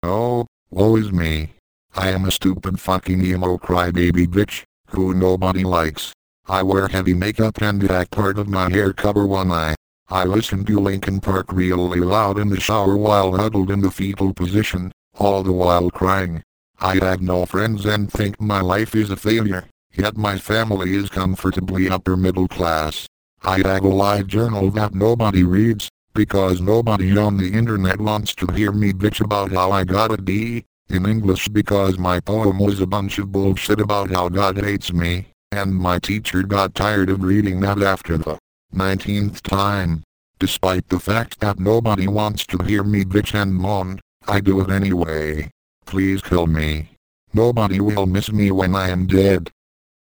Oh, woe is me. I am a stupid fucking emo crybaby bitch, who nobody likes. I wear heavy makeup and act part of my hair cover one eye. I listen to Linkin Park really loud in the shower while huddled in the fetal position, all the while crying. I have no friends and think my life is a failure, yet my family is comfortably upper middle class. I have a live journal that nobody reads, because nobody on the internet wants to hear me bitch about how I got a D in English because my poem was a bunch of bullshit about how God hates me, and my teacher got tired of reading that after the 19th time. Despite the fact that nobody wants to hear me bitch and moan, I do it anyway. Please kill me. Nobody will miss me when I am dead.